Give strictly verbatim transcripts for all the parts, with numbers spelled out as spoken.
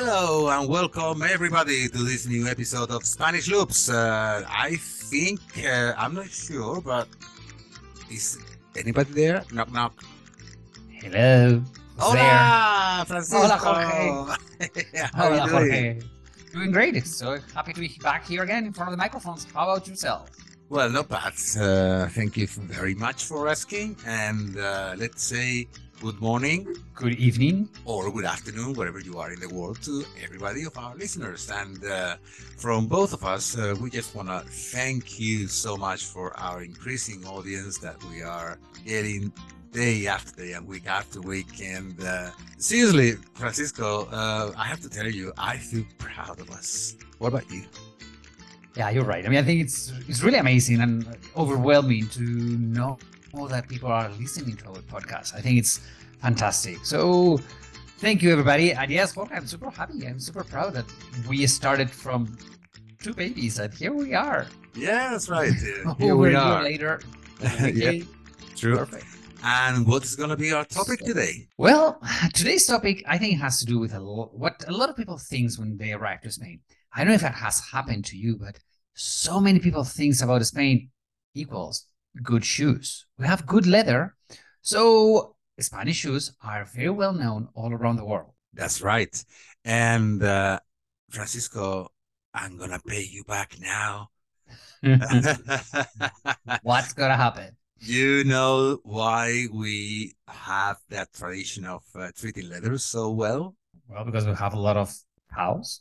Hello and welcome everybody to this new episode of Spanish Loops. Uh, I think, uh, I'm not sure, but is anybody there? Knock, knock. Hello. Who's Hola, there? Francisco. Hola, Jorge. How are you Hola, doing? Jorge. Doing great. So happy to be back here again in front of the microphones. How about yourself? Well, not bad. Uh, thank you very much for asking. And uh, let's say good morning Good evening. or good afternoon, wherever you are in the world, to everybody of our listeners. And uh, from both of us, uh, we just want to thank you so much for our increasing audience that we are getting day after day and week after week. And uh, seriously, Francisco, uh, I have to tell you, I feel proud of us. What about you? Yeah, you're right. I mean, I think it's it's really amazing and overwhelming to know that people are listening to our podcast. I think it's fantastic. So thank you, everybody. And yes, Jorge, I'm super happy. I'm super proud that we started from two babies and here we are. Yeah, that's right. Uh, here Over we a year are. later. Yeah, Okay, true. perfect. And what is going to be our topic today? Well, today's topic, I think, has to do with a lo- what a lot of people think when they arrive to Spain. I don't know if that has happened to you, but so many people think about Spain equals good shoes. We have good leather. So Spanish shoes are very well known all around the world. That's right. And uh, Francisco, I'm going to pay you back now. What's going to happen? You know why we have that tradition of uh, treating leather so well? Well, because we have a lot of cows.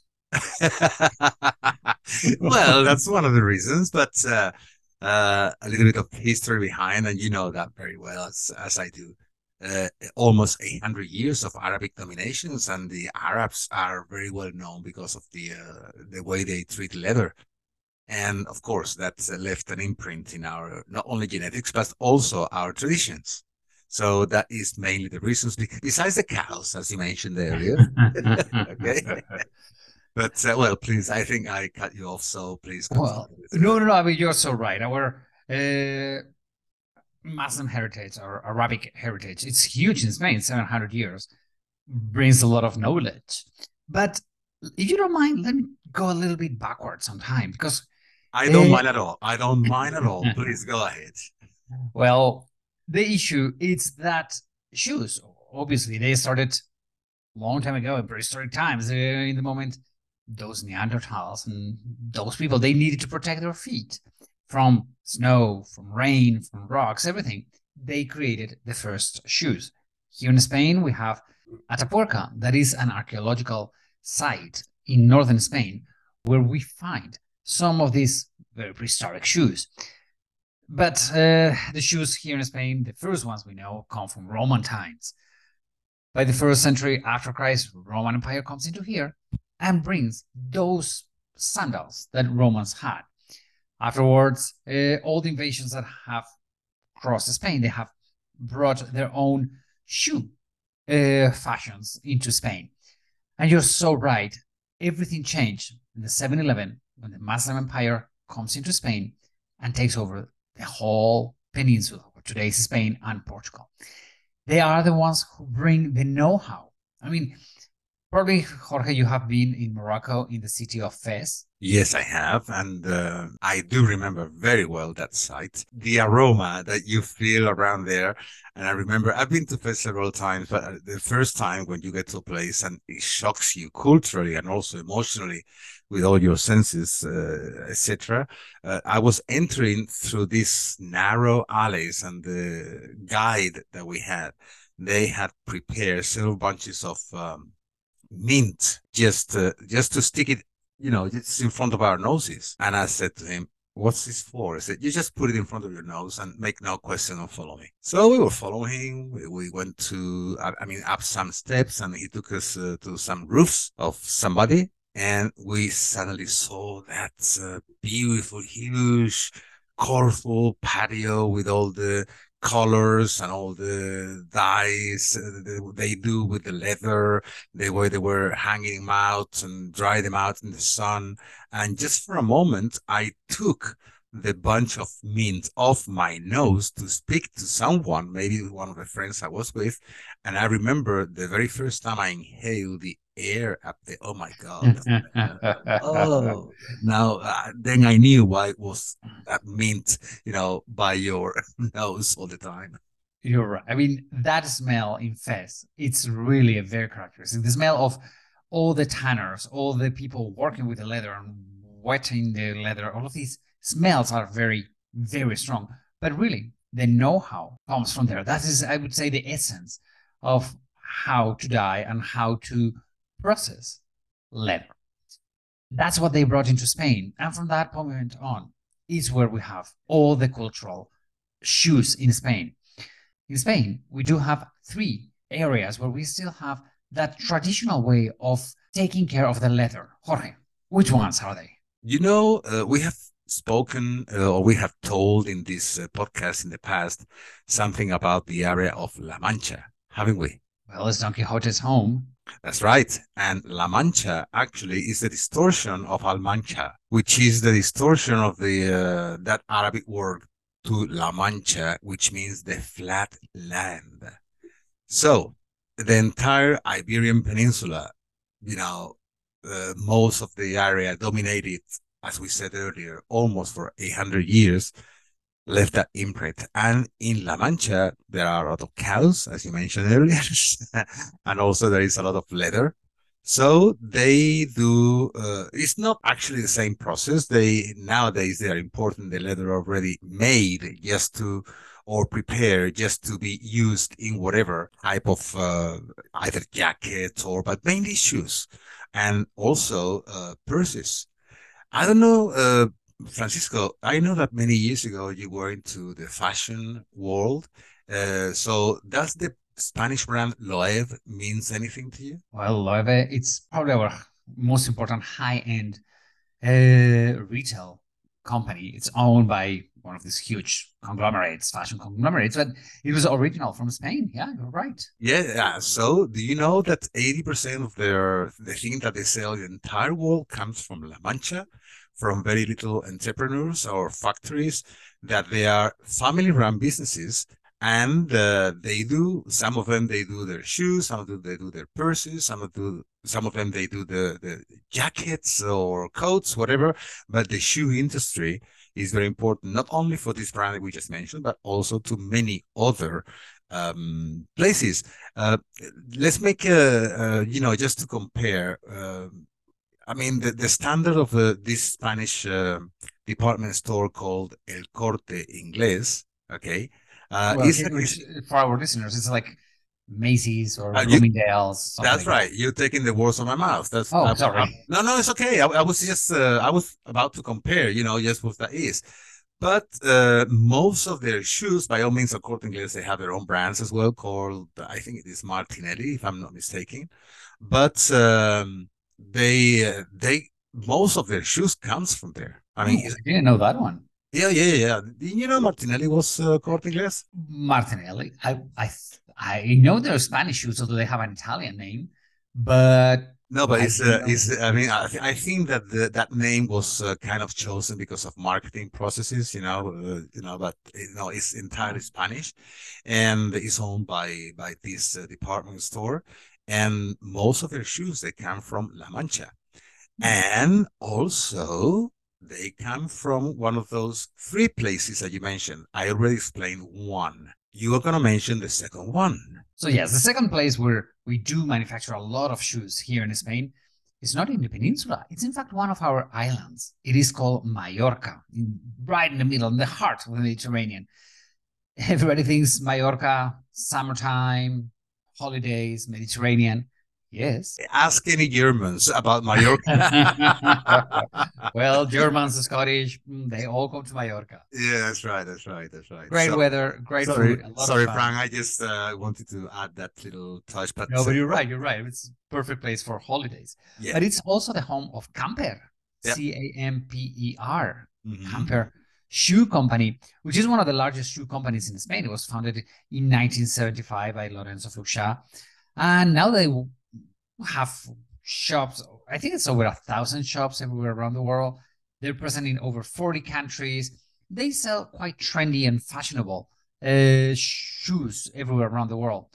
Well, that's one of the reasons, but uh, uh, a little bit of history behind, and you know that very well as, as I do. Uh, almost eight hundred years of Arabic dominations, and the Arabs are very well known because of the uh, the way they treat leather. And of course, that's uh, left an imprint in our not only genetics, but also our traditions. So that is mainly the reasons, besides the cows, as you mentioned earlier. Okay. But, uh, well, please, I think I cut you off, so please continue. Well, no, no, no. I mean, you're so right. Our uh, Muslim heritage or Arabic heritage, it's huge in Spain, seven hundred years, brings a lot of knowledge. But if you don't mind, let me go a little bit backwards on time because I don't uh, mind at all. I don't mind at all. Please go ahead. Well, the issue is that shoes, obviously, they started a long time ago in prehistoric times. Uh, in the moment, those Neanderthals and those people, they needed to protect their feet from snow, from rain, from rocks, everything. They created the first shoes. Here in Spain, we have Atapuerca, that is an archaeological site in northern Spain where we find some of these very prehistoric shoes. But uh, the shoes here in Spain, the first ones we know, come from Roman times. By the first century after Christ, Roman Empire comes into here and brings those sandals that Romans had. Afterwards, uh, all the invasions that have crossed Spain, they have brought their own shoe uh, fashions into Spain. And you're so right. Everything changed in the seven eleven when the Muslim Empire comes into Spain and takes over the whole peninsula, today's Spain and Portugal. They are the ones who bring the know-how. I mean, probably, Jorge, you have been in Morocco, in the city of Fez. Yes, I have. And uh, I do remember very well that site, the aroma that you feel around there. And I remember I've been to Fez several times, but the first time when you get to a place and it shocks you culturally and also emotionally with all your senses, uh, et cetera. Uh, I was entering through these narrow alleys, and the guide that we had, they had prepared several bunches of um, mint just uh, just to stick it, you know, just in front of our noses. And I said to him, "What's this for?" I said, "You just put it in front of your nose and make no question of follow me." So we were following. We, we went to, I, I mean, up some steps, and he took us uh, to some roofs of somebody. And we suddenly saw that uh, beautiful, huge, colorful patio with all the colors and all the dyes uh, they do with the leather, the way they were hanging them out and dry them out in the sun. And just for a moment, I took the bunch of mint off my nose to speak to someone, maybe one of the friends I was with. And I remember the very first time I inhaled the air up there. Oh my God. Oh, now uh, then I knew why it was that mint, you know, by your nose all the time. You're right. I mean, that smell in Fez, it's really a very characteristic. The smell of all the tanners, all the people working with the leather and wetting the leather, all of these smells are very, very strong. But really, the know-how comes from there. That is, I would say, the essence of how to dye and how to process leather. That's what they brought into Spain. And from that moment on is where we have all the cultural shoes in Spain. In Spain, we do have three areas where we still have that traditional way of taking care of the leather. Jorge, which ones are they? You know, uh, we have spoken uh, or we have told in this uh, podcast in the past something about the area of La Mancha, haven't we? Well, it's Don Quixote's home. That's right. And La Mancha actually is the distortion of Almancha, which is the distortion of the uh, that Arabic word to La Mancha, which means the flat land. So the entire Iberian Peninsula, you know, uh, most of the area dominated, as we said earlier, almost for eight hundred years, left that imprint. And in La Mancha, there are a lot of cows, as you mentioned earlier, and also there is a lot of leather. So they do, uh, it's not actually the same process. They, nowadays, they are importing the leather already made just to, or prepared just to be used in whatever type of, uh, either jackets or, but mainly shoes and also, uh, purses. I don't know, uh, Francisco, I know that many years ago you were into the fashion world. Uh, so does the Spanish brand Loewe means anything to you? Well, Loewe, it's probably our most important high-end uh, retail company. It's owned by one of these huge conglomerates, fashion conglomerates, but it was original from Spain. Yeah, you're right. Yeah, yeah. So do you know that eighty percent of their the thing that they sell in the entire world comes from La Mancha, from very little entrepreneurs or factories, that they are family-run businesses, and uh, they do, some of them they do their shoes, some of them they do their purses, some of do some of them they do the, the jackets or coats, whatever. But the shoe industry is very important, not only for this brand that we just mentioned, but also to many other um, places. Uh, let's make a, a, you know, just to compare. Uh, I mean, the, the standard of uh, this Spanish uh, department store called El Corte Inglés, okay, uh, Well, is, okay, which, is for our listeners, it's like Macy's or uh, you, Bloomingdale's. that's Like right. that. You're taking the words from my mouth. That's Oh, I, sorry. I, no, no, it's okay. I, I was just uh, I was about to compare, you know, just what that is. But uh, most of their shoes, by all means, according to they have their own brands as well, called I think it is Martinelli, if I'm not mistaken. But um, they uh, they most of their shoes comes from there. I mean, Oh, I didn't know that one. yeah, yeah, yeah. You know, Martinelli was uh, Corte Inglés. Martinelli. I I I know they're Spanish shoes, although they have an Italian name, but No, but I it's uh, didn't know. it's. I mean, I, th- I think that the, that name was uh, kind of chosen because of marketing processes, you know, uh, you know. But you know, it's entirely Spanish, and it's owned by by this uh, department store, and most of their shoes they come from La Mancha, and also they come from one of those three places that you mentioned. I already explained one. You are gonna mention the second one. So yes, the second place where we do manufacture a lot of shoes here in Spain is not in the peninsula. It's in fact one of our islands. It is called Mallorca, in, right in the middle, in the heart of the Mediterranean. Everybody thinks Mallorca, summertime, holidays, Mediterranean. Yes. Ask any Germans about Mallorca. Well, Germans, Scottish, they all come to Mallorca. Yeah, that's right. That's right. That's right. Great so, weather, great sorry, food, a lot sorry, of fun. Frank. I just uh, wanted to add that little touch, but no, but you're right. You're right. It's a perfect place for holidays. Yeah. But it's also the home of Camper, yeah. C A M P E R, mm-hmm. Camper Shoe Company, which is one of the largest shoe companies in Spain. It was founded in nineteen seventy-five by Lorenzo Fluxà, and now they have shops. I think it's over a thousand shops everywhere around the world. They're present in over forty countries. They sell quite trendy and fashionable uh, shoes everywhere around the world.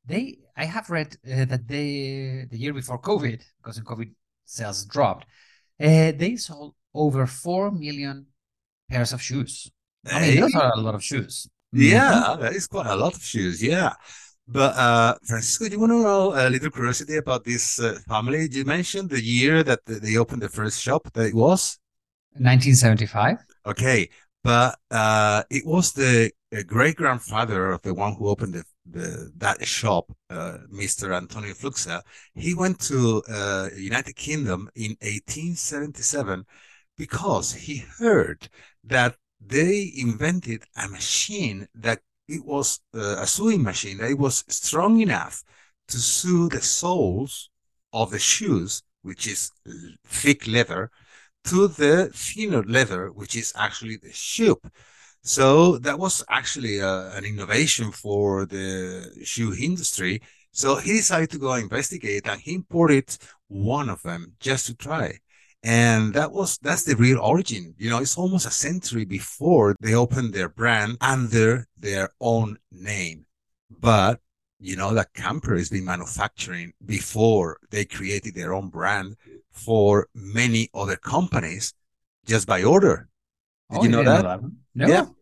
they I have read uh, that they the year before COVID, because in COVID sales dropped, uh, they sold over four million pairs of shoes. I mean, Hey, those are a lot of shoes. Mhm. yeah, that is quite a lot of shoes. Yeah. But uh, Francisco, do you want to know a little curiosity about this uh, family? You mentioned the year that th- they opened the first shop that it was. nineteen seventy-five. Okay, but uh, it was the uh, great grandfather of the one who opened the, the that shop, uh, Mister Antonio Fluxa. He went to uh, United Kingdom in eighteen seventy-seven because he heard that they invented a machine that it was uh, a sewing machine that it was strong enough to sew the soles of the shoes, which is thick leather, to the thinner leather, which is actually the shoe. So that was actually uh, an innovation for the shoe industry. So he decided to go investigate, and he imported one of them just to try. And that was that's the real origin. You know, it's almost a century before they opened their brand under their own name. But you know that Camper has been manufacturing before they created their own brand for many other companies just by order. Did Oh, you you know didn't know that? that? Yeah. No.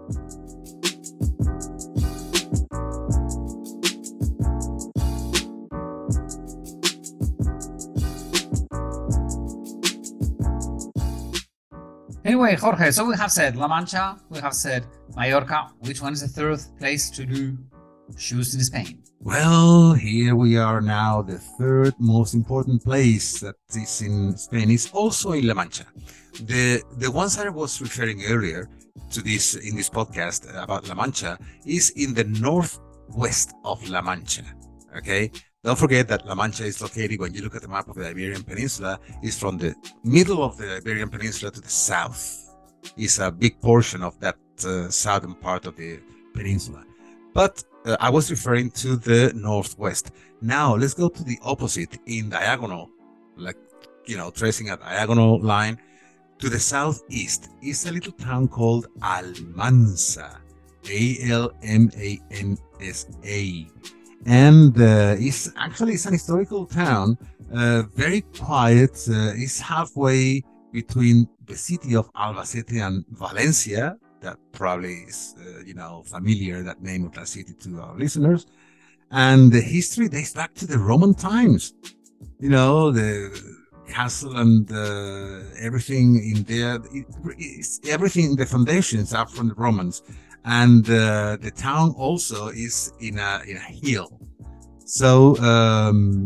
Anyway, Jorge, so we have said La Mancha, we have said Mallorca. Which one is the third place to do shoes in Spain? Well, here we are now. The third most important place that is in Spain is also in La Mancha. The the ones that I was referring earlier to this in this podcast about La Mancha is in the northwest of La Mancha. Okay, don't forget that La Mancha is located, when you look at the map of the Iberian Peninsula, is from the middle of the Iberian Peninsula to the south. It's a big portion of that uh, southern part of the peninsula. But uh, I was referring to the northwest. Now let's go to the opposite in diagonal, like, you know, tracing a diagonal line to the southeast is a little town called Almansa, A L M A N S A. And uh, it's actually it's an historical town, uh, very quiet. Uh, it's halfway between the city of Albacete and Valencia. That probably is, uh, you know, familiar, that name of that city, to our listeners. And the history dates back to the Roman times. You know, the castle and uh, everything in there. It, it's, everything, the foundations are from the Romans. And uh, the town also is in a in a hill. So um,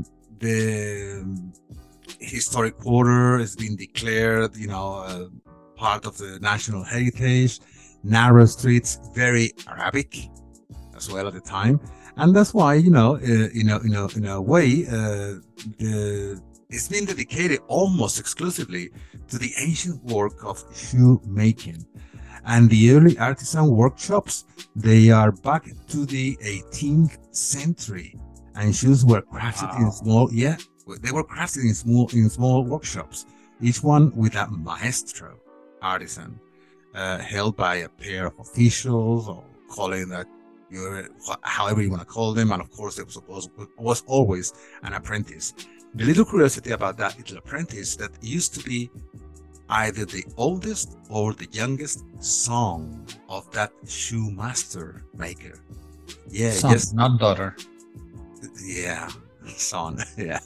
the historic quarter has been declared, you know, uh, part of the national heritage. Narrow streets, very Arabic as well at the time, and that's why, you know, uh, you know, you know, in a way, uh, the it's been dedicated almost exclusively to the ancient work of shoemaking. And the early artisan workshops, they are back to the eighteenth century, and shoes were crafted wow. in small, yeah, they were crafted in small in small workshops, each one with a maestro, artisan, uh, held by a pair of officials, or calling that, you however you want to call them, and of course there was, was, was always an apprentice. The little curiosity about that little apprentice, that used to be either the oldest or the youngest son of that shoe master maker. Yeah, son, just not daughter. Yeah, son. Yeah,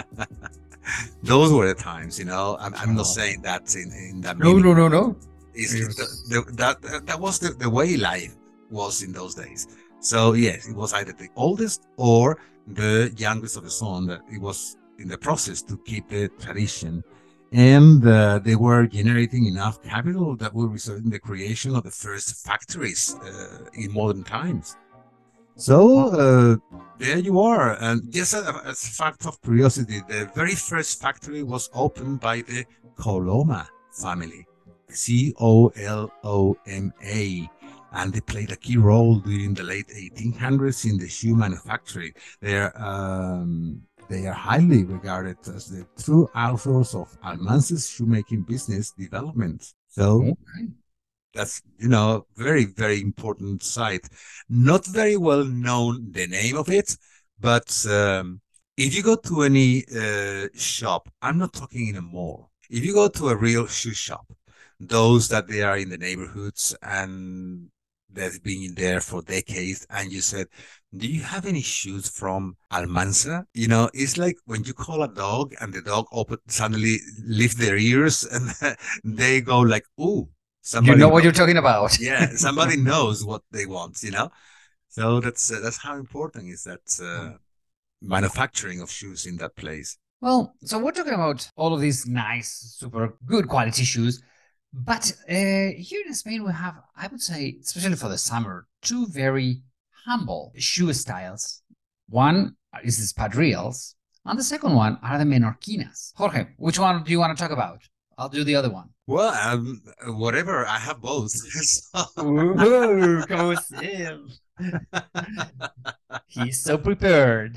those were the times. You know, I'm, I'm not saying that in in that. No, no, no, no. It's, the, the, that that was the, the way life was in those days. So yes, it was either the oldest or the youngest of the son, that it was in the process to keep the tradition. And uh, they were generating enough capital that will result in the creation of the first factories uh, in modern times. So uh, there you are. And just as a, as a fact of curiosity, the very first factory was opened by the Coloma family, C O L O M A. And they played a key role during the late eighteen hundreds in the shoe manufacturing. They're um, They are highly regarded as the true authors of Almansa's shoemaking business development. So okay. That's, you know, very, very important site. Not very well known, the name of it, But um, if you go to any uh, shop, I'm not talking in a mall. If you go to a real shoe shop, those that they are in the neighborhoods and they've been in there for decades, and you said, "Do you have any shoes from Almanza?" You know, it's like when you call a dog and the dog open suddenly lift their ears and they go like, "Ooh, You somebody know what knows." you're talking about. Yeah, somebody knows what they want, you know. So that's uh, that's how important is that uh, manufacturing of shoes in that place. Well, so we're talking about all of these nice, super good quality shoes. But uh, here in Spain, we have, I would say, especially for the summer, two very humble shoe styles. One is the espadrilles, and the second one are the menorquinas. Jorge, which one do you want to talk about? I'll do the other one. Well, um, whatever. I have both. So- Ooh, como se- He's so prepared.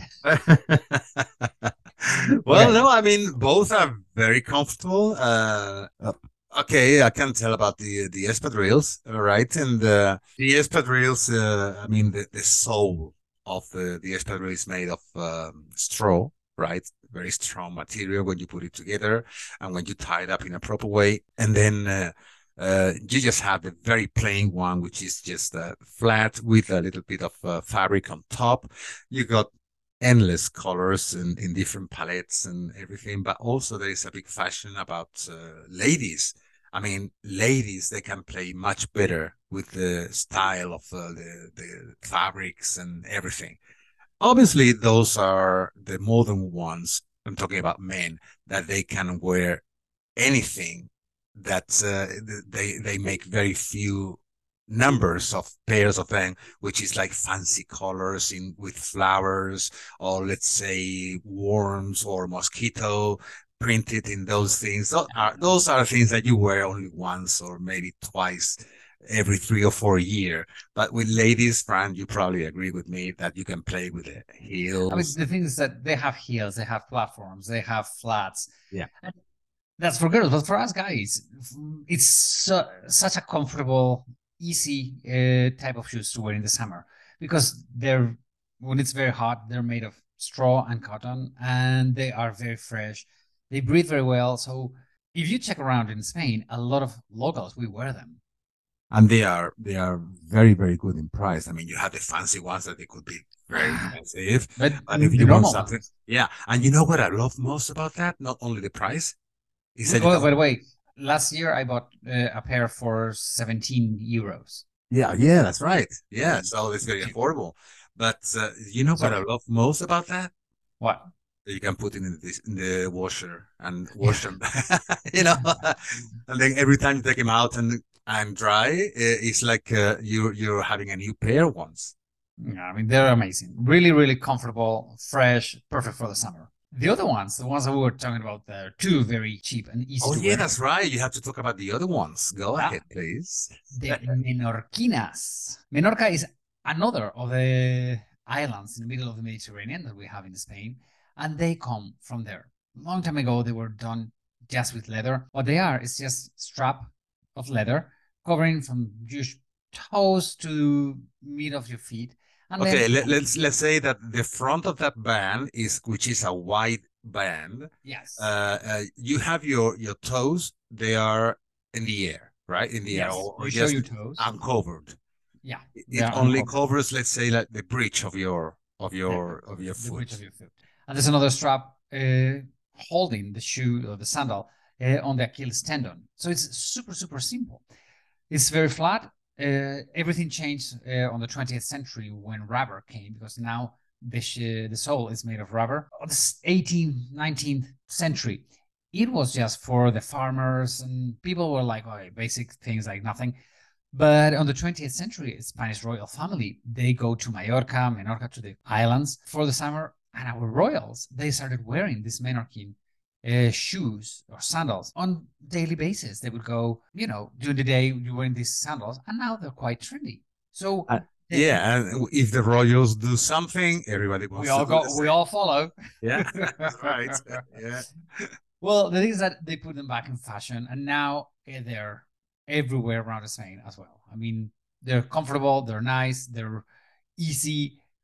Well, Okay. no, I mean both are very comfortable. Uh, uh, okay, I can tell about the the espadrilles, all right, and uh, the espadrilles. Uh, I mean the the sole of the the espadrille is made of um, straw, right? Very strong material when you put it together and when you tie it up in a proper way, and then. Uh, uh, you just have the very plain one, which is just uh, flat with a little bit of uh, fabric on top. You got endless colors in, in different palettes and everything, but also there is a big fashion about uh, ladies. I mean, ladies, they can play much better with the style of uh, the, the fabrics and everything. Obviously, those are the modern ones. I'm talking about men that they can wear anything that uh, they they make very few numbers of pairs of them, which is like fancy colors in with flowers or let's say worms or mosquito printed in those things. Those are, those are things that you wear only once or maybe twice every three or four year. But with ladies, Fran, you probably agree with me that you can play with the I mean, heels. the thing is that they have heels, they have platforms, they have flats. Yeah. And that's for girls, but for us guys, it's su- such a comfortable, easy uh, type of shoes to wear in the summer because they're when it's very hot, they're made of straw and cotton, and they are very fresh. They breathe very well. So if you check around in Spain, a lot of locals we wear them. And they are they are very very good in price. I mean, you have the fancy ones that they could be very expensive, But but if the you want normal something, ones. yeah. And you know what I love most about that? Not only the price, is that you Oh, can. by the way, last year I bought uh, a pair for seventeen euros. Yeah, yeah, that's right. Yeah, Mm. so it's very affordable. But uh, you know what I Sorry, love most about that? what? That you can put it in the in the washer and wash them, you know, and then every time you take them out and and dry, i- it's like uh, you're you're having a new pair once. Yeah, I mean, they're amazing. Really, really comfortable, fresh, perfect for the summer. The other ones, the ones that we were talking about, they're too very cheap and easy Oh to yeah, wear. that's right. You have to talk about the other ones. Go Ah, ahead, please. the Menorquinas. Menorca is another of the islands in the middle of the Mediterranean that we have in Spain, and they come from there. Long time ago, they were done just with leather. What they are is just strap of leather covering from your toes to mid of your feet, and Okay, then let, let's let's say that the front of that band is which is a wide band. yes, Uh, uh, you have your your toes; they are in the air, right? In the air, yes, or, or you show just your toes. uncovered. Yeah, It, they it are only uncovered. covers, let's say, like the bridge of your of Yeah, your of your the bridge of foot. your foot. And there's another strap uh, holding the shoe or the sandal uh, on the Achilles tendon. So it's super, super simple. It's very flat. Uh, everything changed uh, on the twentieth century when rubber came because now the, sh- the sole is made of rubber. On the eighteenth, nineteenth century, it was just for the farmers and people were like, oh, basic things like nothing. But on the twentieth century, Spanish royal family, they go to Mallorca, Menorca, to the islands for the summer. And our royals, they started wearing these Menorquin uh, shoes or sandals on daily basis. They would go, you know, during the day, you're wearing these sandals, and now they're quite trendy. So Uh, they, yeah, and if the royals do something, everybody we wants to all do the go, we same. all follow. Yeah, right. Yeah. Well, the thing is that they put them back in fashion, and now eh, they're everywhere around Spain as well. I mean, they're comfortable, they're nice, they're easy.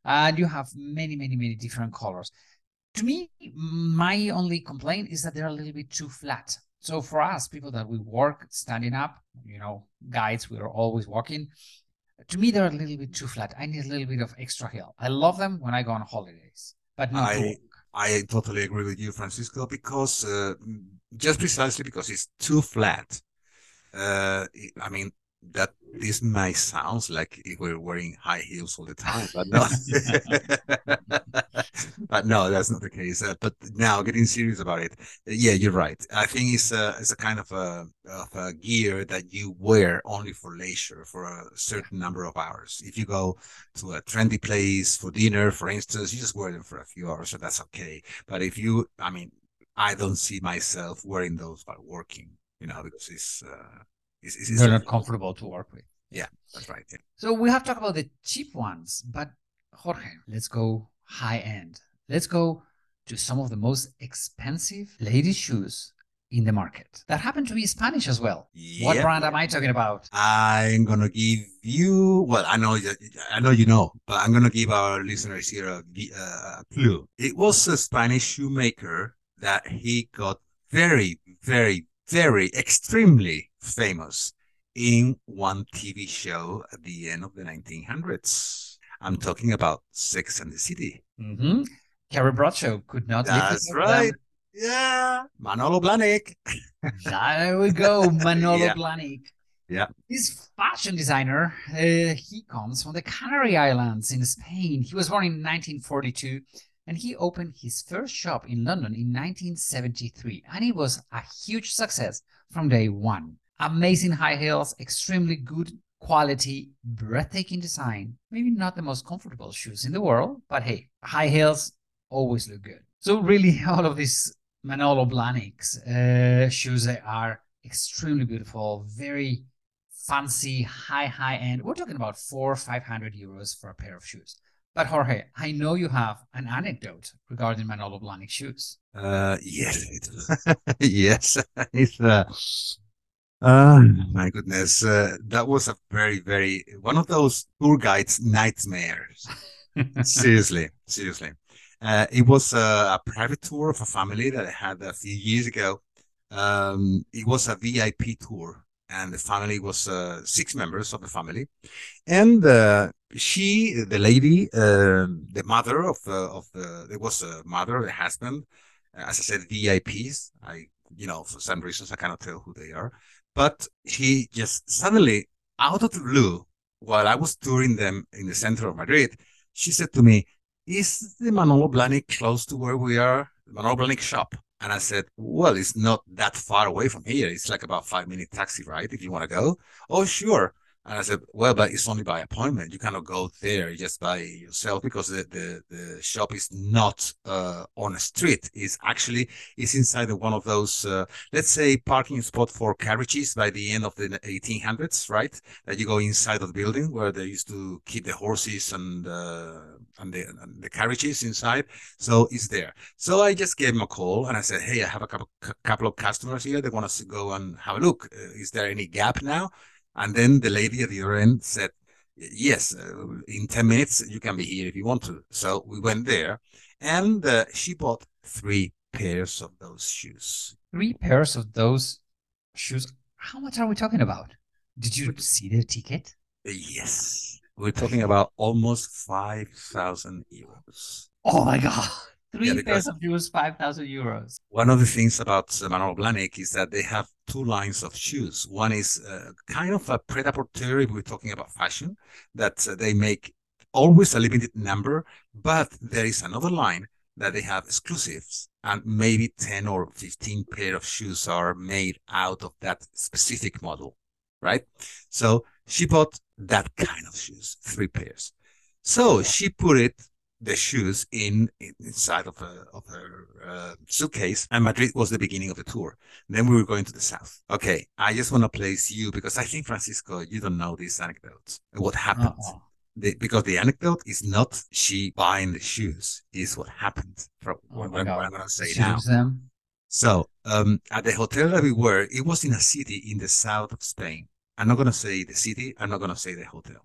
and you have many, many, many different colors. To me, my only complaint is that they're a little bit too flat. So for us, people that we work standing up, you know, guides, we are always walking. To me, they're a little bit too flat. I need a little bit of extra heel. I love them when I go on holidays, but not to I walk. I totally agree with you, Francisco, because uh, just precisely because it's too flat. Uh, I mean, that this might sound like if we're wearing high heels all the time, but no, but no, that's not the case. Uh, but now, getting serious about it, yeah, you're right. I think it's a it's a kind of a of a gear that you wear only for leisure for a certain number of hours. If you go to a trendy place for dinner, for instance, you just wear them for a few hours, so that's okay. But if you, I mean, I don't see myself wearing those while working, you know, because it's uh, it's, it's, it's They're not comfortable to work with. Yeah, that's right. Yeah. So we have talked about the cheap ones, but Jorge, let's go high end. Let's go to some of the most expensive ladies' shoes in the market that happen to be Spanish as well. Yep. What brand am I talking about? I'm gonna give you. Well, I know, I know you know, but I'm gonna give our listeners here a, a clue. It was a Spanish shoemaker that he got very, very, very extremely famous in one T V show at the end of the nineteen hundreds. I'm talking about Sex and the City. Mm-hmm. Carrie Bradshaw could not live That's right. Yeah, Manolo Blahnik. There we go, Manolo yeah. Blahnik. Yeah. This fashion designer, uh, he comes from the Canary Islands in Spain. He was born in nineteen forty-two, and he opened his first shop in London in nineteen seventy-three, and it was a huge success from day one. Amazing high heels, extremely good quality, breathtaking design. Maybe not the most comfortable shoes in the world, but hey, high heels always look good. So really, all of these Manolo Blahnik's uh, shoes are extremely beautiful, very fancy, high, high end. We're talking about four, five hundred euros for a pair of shoes. But Jorge, I know you have an anecdote regarding Manolo Blahnik shoes. Uh, yes, yes, it's uh, uh, my goodness, uh, that was a very, very one of those tour guides' nightmares. seriously, seriously. Uh, it was a, a private tour of a family that I had a few years ago. Um, it was a V I P tour, and the family was uh, six members of the family, and uh, she, the lady, uh, the mother of uh, of the, there was a mother, the husband, as I said, V I Ps. I, you know, for some reasons I cannot tell who they are, but she just suddenly, out of the blue, while I was touring them in the center of Madrid, she said to me, "Is the Manolo Blahnik close to where we are? The Manolo Blahnik shop?" And I said, "Well, it's not that far away from here. It's like about five minute taxi ride if you want to go." "Oh, sure." And I said, "Well, but it's only by appointment. You cannot go there just by yourself because the, the, the shop is not uh, on a street. It's actually it's inside of one of those, uh, let's say, parking spot for carriages by the end of the eighteen hundreds, right? That you go inside of the building where they used to keep the horses and uh, and, the, and the carriages inside. So it's there." So I just gave him a call and I said, "Hey, I have a couple, couple of customers here. They want us to go and have a look. Uh, is there any gap now?" And then the lady at the other end said, "Yes, uh, in ten minutes, you can be here if you want to." So we went there, and uh, she bought three pairs of those shoes. Three pairs of those shoes. How much are we talking about? Did you see the ticket? Yes. We're talking about almost five thousand euros. Oh my God. Three yeah, pairs of shoes, five thousand euros. One of the things about Manolo Blahnik is that they have two lines of shoes. One is uh, kind of a pret-a-porter, if we're talking about fashion, that uh, they make always a limited number, but there is another line that they have exclusives, and maybe ten or fifteen pair of shoes are made out of that specific model, right? So she bought that kind of shoes, three pairs. So she put it the shoes in, in inside of, a, of her uh, suitcase, and Madrid was the beginning of the tour. And then we were going to the south. Okay, I just want to place you because I think, Francisco, you don't know these anecdotes. What happened? Uh-oh. The, because the anecdote is not she buying the shoes, is what happened. From oh what, what I'm going to say now. Them. So um, at the hotel that we were, it was in a city in the south of Spain. I'm not going to say the city. I'm not going to say the hotel.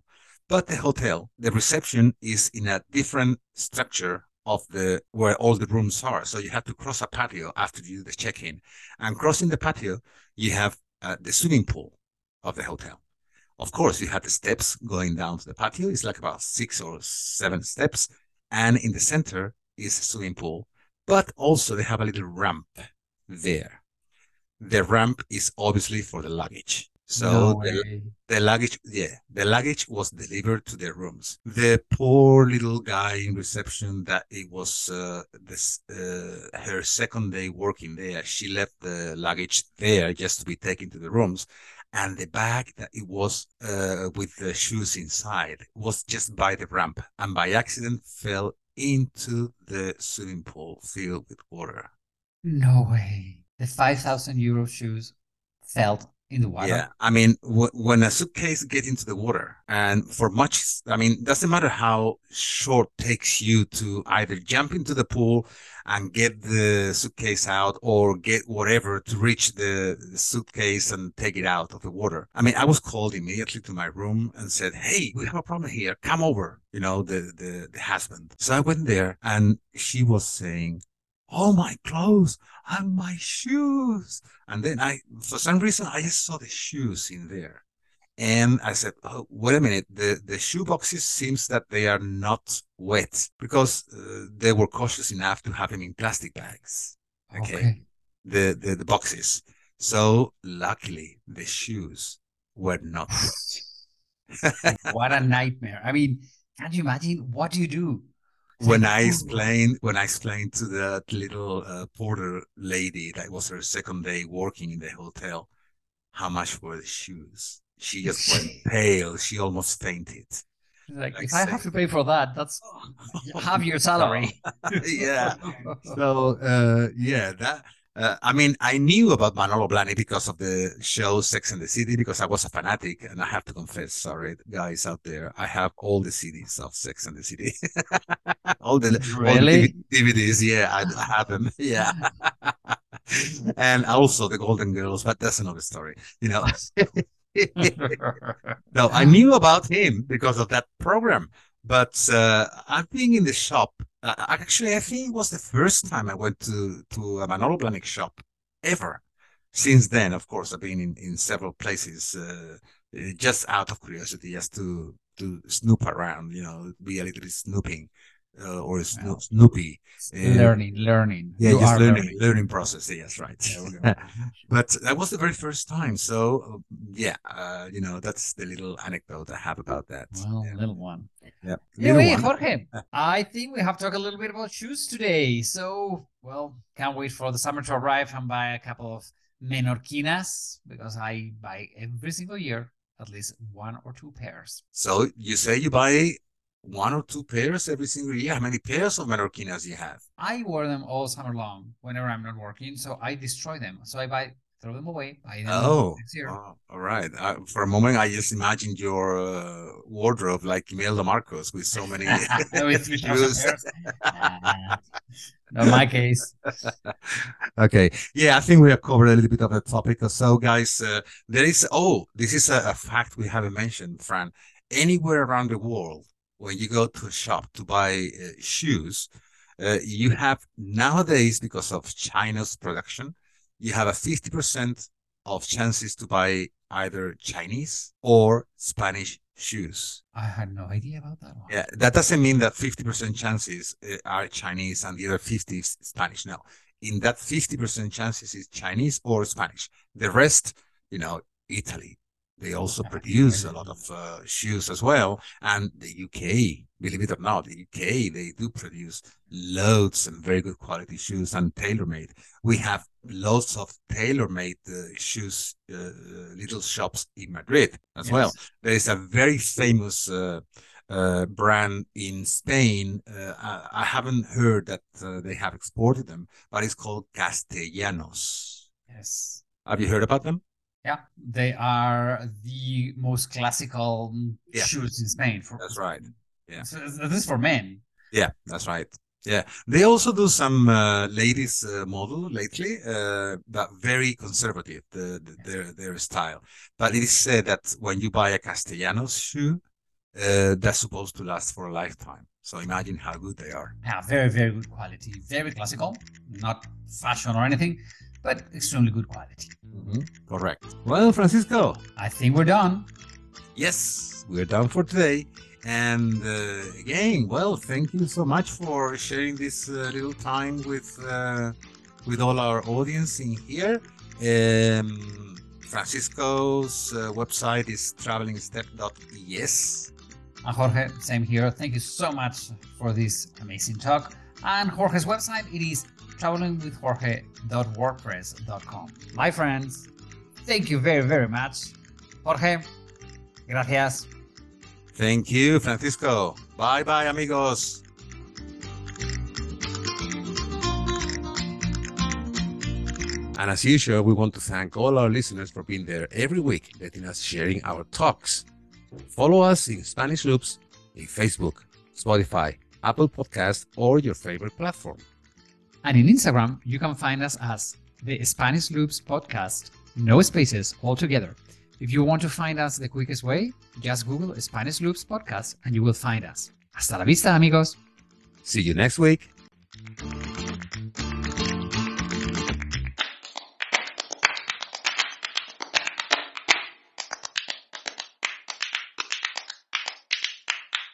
But the hotel, the reception is in a different structure of the where all the rooms are. So you have to cross a patio after you do the check-in. And crossing the patio, you have uh, the swimming pool of the hotel. Of course, you have the steps going down to the patio. It's like about six or seven steps. And in the center is a swimming pool. But also they have a little ramp there. The ramp is obviously for the luggage. So No the, way. the luggage, yeah, the luggage was delivered to their rooms. The poor little guy in reception that it was uh, this uh, her second day working there. She left the luggage there just to be taken to the rooms, and the bag that it was uh, with the shoes inside was just by the ramp, and by accident fell into the swimming pool filled with water. No way. The five thousand euro shoes fell in the water. Yeah, I mean, w- when a suitcase gets into the water, and for much, I mean, doesn't matter how short it takes you to either jump into the pool and get the suitcase out, or get whatever to reach the, the suitcase and take it out of the water. I mean, I was called immediately to my room and said, "Hey, we have a problem here. Come over." You know, the the the husband. So I went there, and she was saying, "Oh, my clothes and my shoes." And then I, for some reason, I just saw the shoes in there. And I said, "Oh, wait a minute. The, the shoe boxes seems that they are not wet because uh, they were cautious enough to have them in plastic bags." Okay. Okay. The, the, the boxes. So luckily the shoes were not wet. What a nightmare. I mean, can you imagine? What do you do? It's when like, I oh, explained when I explained to that little uh, porter lady that was her second day working in the hotel how much were the shoes, she just went pale. She almost fainted. like, Like if I have saying, to pay for that, that's "Oh, half your no." salary. Yeah. So uh, yeah, that. Uh, I mean, I knew about Manolo Blahnik because of the show Sex and the City, because I was a fanatic, and I have to confess, sorry, guys out there, I have all the C Ds of Sex and the City, all the all the Really? D V Ds. Yeah, I, I have them. Yeah, and also the Golden Girls, but that's another story. You know. No, I knew about him because of that program, but uh, I've been in the shop. Uh, actually, I think it was the first time I went to to a Manolo Blahnik shop ever. Since then, of course, I've been in, in several places uh, uh, just out of curiosity, just to to snoop around, you know, be a little bit snooping uh, or sno- Well, snoopy. Uh, learning, learning. yeah, You just are learning, learning. learning process. Yes, right. There we go. But that was the very first time. So uh, yeah, uh, you know, that's the little anecdote I have about that. Well, Yeah, little one. yeah, little Anyway, one. Jorge, I think we have talked a little bit about shoes today. So, well, can't wait for the summer to arrive and buy a couple of Menorquinas because I buy every single year at least one or two pairs. So you say you buy one or two pairs every single year. How many pairs of Menorquinas do you have? I wear them all summer long whenever I'm not working, so I destroy them. So I buy, throw them away, buy them Oh, next year. oh, all right. Uh, for a moment, I just imagined your uh, wardrobe like Imelda Marcos with so many With three thousand shoes. pairs. Uh, not my case. Okay. Yeah, I think we have covered a little bit of the topic. So, guys, uh, there is, oh, this is a, a fact we haven't mentioned, Fran. Anywhere around the world, when you go to a shop to buy uh, shoes, uh, you have nowadays, because of China's production, you have a fifty percent of chances to buy either Chinese or Spanish shoes. I had no idea about that one. Yeah, that doesn't mean that fifty percent chances uh, are Chinese and the other fifty is Spanish. No, in that fifty percent chances is Chinese or Spanish. The rest, you know, Italy. They also produce a lot of uh, shoes as well. And the U K, believe it or not, the U K, they do produce loads and very good quality shoes and tailor-made. We have lots of tailor-made uh, shoes, uh, little shops in Madrid as Yes. well. There is a very famous uh, uh, brand in Spain. Uh, I, I haven't heard that uh, they have exported them, but it's called Castellanos. Yes. Have you heard about them? Yeah, they are the most classical Yeah. shoes in Spain. For, That's right. Yeah. So this is for men. Yeah, that's right. Yeah, they also do some uh, ladies uh, model lately, uh, but very conservative, the, the, their their style. But it is said that when you buy a Castellanos shoe, uh, that's supposed to last for a lifetime. So imagine how good they are. Yeah, very, very good quality. Very classical, not fashion or anything, but extremely good quality. Mm-hmm. Correct. Well, Francisco, I think we're done. Yes, we're done for today. And uh, again, well, thank you so much for sharing this uh, little time with uh, with all our audience in here. Um, Francisco's uh, website is traveling step dot e s. And Jorge, same here. Thank you so much for this amazing talk. And Jorge's website, it is traveling with jorge dot wordpress dot com. My friends, thank you very, very much. Jorge, gracias. Thank you, Francisco. Bye bye, amigos. And as usual, we want to thank all our listeners for being there every week, letting us sharing our talks. Follow us in Spanish Loops in Facebook, Spotify, Apple Podcasts, or your favorite platform. And in Instagram, you can find us as the Spanish Loops Podcast, no spaces altogether. If you want to find us the quickest way, just Google Spanish Loops Podcast and you will find us. Hasta la vista, amigos. See you next week.